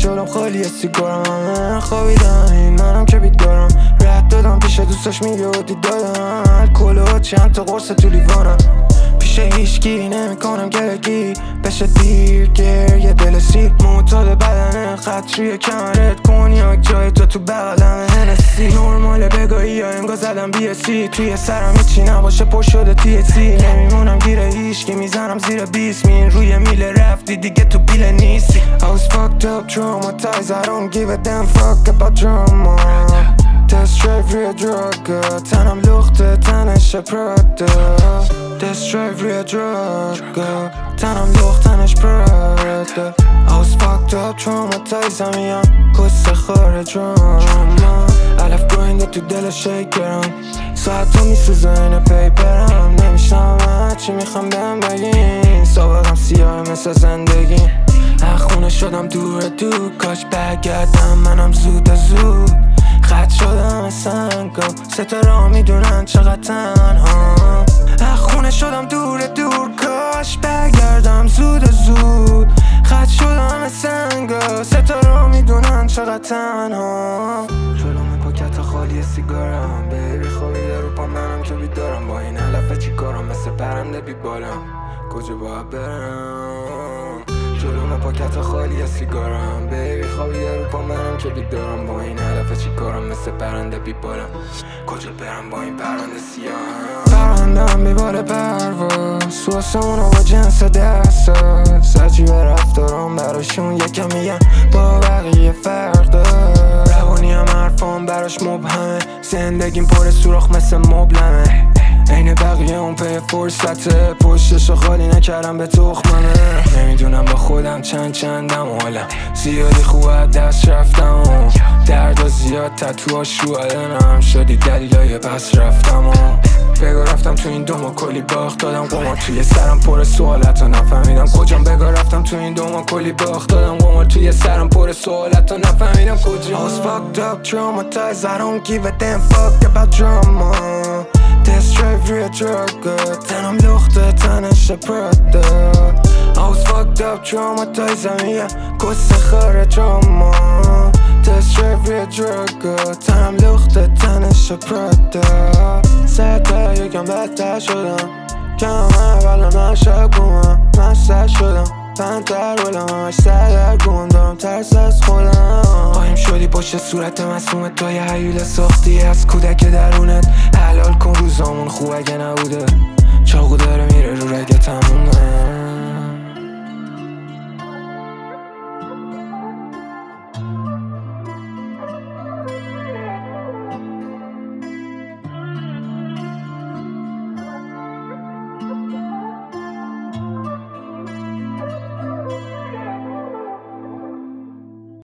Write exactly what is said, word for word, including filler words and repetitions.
جلوم خالی سیگارم، همه خوابیدن این منم که بیدارم. رد دادم پیش دوستاش میگه ودی دادم، الکل و چند تا قرص تو لیوانم. پیش هیچکی نمیکنم گرگی بشه دیر، گریه دل سیر معتاد بدنه، خط روی کمرت کنیاک جای تو تو بغلم هنسی. نرماله بگاهی یا انگاه زدم بی اسی، توی سرم هیچی نباشه پر شده تی سی. نمیمونم گیر هیچکی میزنم زیر بیست مین، روی میله رفتی دیگه تو بیله نیستی. I was fucked up traumatized, I don't give a damn fuck about drama. Test drive روی دراگه، تنم لخته تنش پراده. Test drive روی دراگه، تنم لخت تنش پراده. I was fucked up traumatized, همیم کس خاره دراما. علف گوینده تو دل شیکرم، ساعت ها میسوزه اینه پیپرم. نمیشنم هرچی میخوام بهم بگین، سابقم سیاه مثل زندگی. خونه شدم دور دور، کاش برگردم منم زود زود. خط شدم سنگم، ستاره میدونن چقدر تنها. خونه شدم دور دور، کاش برگردم زود زود. خط شدم سنگم، ستاره میدونن چقدر تنها. جلوم پاکت خالی سیگارم، بیبی خوابیده رو پا منم که بیدارم. با این علفه چی کارم مثل پرنده بی بالم، کجا باید برم؟ جلوم پاکت خالی سیگارم، بیبی خوابیده رو پا منم که بیدارم. با این علفه چی کارم مثل پرنده بی بالم، کجا برم با این پرنده سیاه؟ پرنده هم بی بال پرواز، سواسمونو با جنس دست. سرچی به رفتارم براشون یکم میگن با بقیه فرق داره. روانی هم حرفام براش مبهمه، زندگیم پر سوراخ مثل مبلمه. این بقیه اون پی فرصته، پشتشو خالی نکردم به تخممه. نمیدونم با خودم چند چندم، حالا زیادی خوب دست رفتم و دردا زیاد تتوهاش رو بدنم شدی دلیلای پس رفتم. و بگو رفتم تو این دوما کلی باخت دادم، قمار توی سرم پر سوالت و نفهمیدم کجام. بگو رفتم تو این دوما کلی باخت دادم، قمار توی سرم پر سوالت و نفهمیدم کجام. I was fucked up traumatized, I don't give a damn fuck about drama. Test drive روی دراگه، تنم لخته تنش پراده. I was fucked up traumatized, همیم کس خاره دراما. Test drive روی دراگه، تنم لخته تنش پراده. سرده یکم بدتر شدم، کم اول من شکومم. من سر شدم پنتر بولم، همش سردرگم دارم ترس از خودم. قایم شدی پشت صورت مسموم تو، یه حیوله ساختی از کودک درونت. حلال کن روزامون خوب اگه نبوده، چاقو داره میره رو رگه تمومه.